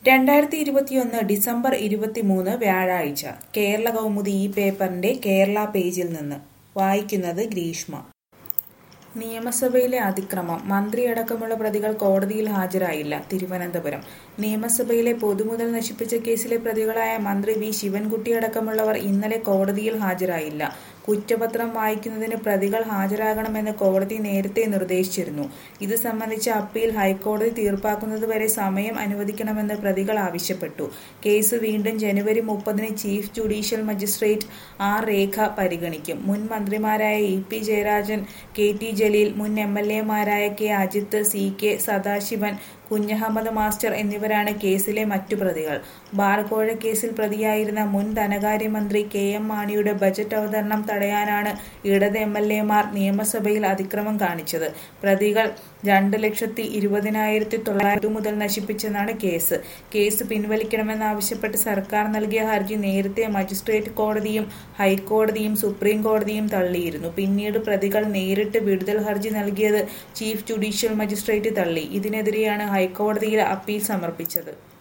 2021 December 23 വ്യാഴാഴ്ച കേരള കൗമുദി ഈ പേപ്പറിന്റെ കേരള പേജിൽ നിന്ന് വായിക്കുന്നത് ഗ്രീഷ്മ. നിയമസഭയിലെ അതിക്രമം, മന്ത്രിയടക്കമുള്ള പ്രതികൾ കോടതിയിൽ ഹാജരായില്ല. തിരുവനന്തപുരം നിയമസഭയിലെ പൊതുമുതൽ നശിപ്പിച്ച കേസിലെ പ്രതികളായ മന്ത്രി വി ശിവൻകുട്ടിയടക്കമുള്ളവർ ഇന്നലെ കോടതിയിൽ ഹാജരായില്ല. കുറ്റപത്രം വായിക്കുന്നതിന് പ്രതികൾ ഹാജരാകണമെന്ന് കോടതി നേരത്തെ നിർദ്ദേശിച്ചിരുന്നു. ഇത് സംബന്ധിച്ച അപ്പീൽ ഹൈക്കോടതി തീർപ്പാക്കുന്നതുവരെ സമയം അനുവദിക്കണമെന്ന് പ്രതികൾ ആവശ്യപ്പെട്ടു. കേസ് വീണ്ടും ജനുവരി 30 chief judicial magistrate R Rekha പരിഗണിക്കും. മുൻ മന്ത്രിമാരായ E P Jayarajan, K T Jaleel, മുൻ എംഎൽഎമാരായ K Ajith, C K Sadasivan, Kunhahammed master എന്നിവരാണ് കേസിലെ മറ്റു പ്രതികൾ. ബാർകോഴ കേസിൽ പ്രതിയായിരുന്ന മുൻ ധനകാര്യമന്ത്രി കെ എം മാണിയുടെ ബജറ്റ് അവതരണം തടയാനാണ് ഇടത് എംഎൽഎമാർ നിയമസഭയിൽ അതിക്രമം കാണിച്ചത്. പ്രതികൾ 2,20,900 മുതൽ നശിപ്പിച്ചെന്നാണ് കേസ്. കേസ് പിൻവലിക്കണമെന്നാവശ്യപ്പെട്ട് സർക്കാർ നൽകിയ ഹർജി നേരത്തെ മജിസ്ട്രേറ്റ് കോടതിയും ഹൈക്കോടതിയും സുപ്രീം കോടതിയും തള്ളിയിരുന്നു. പിന്നീട് പ്രതികൾ നേരിട്ട് വിടുതൽ ഹർജി നൽകിയത് ചീഫ് ജുഡീഷ്യൽ മജിസ്ട്രേറ്റ് തള്ളി. ഇതിനെതിരെയാണ് ഹൈക്കോടതിയിൽ അപ്പീൽ സമർപ്പിച്ചത്.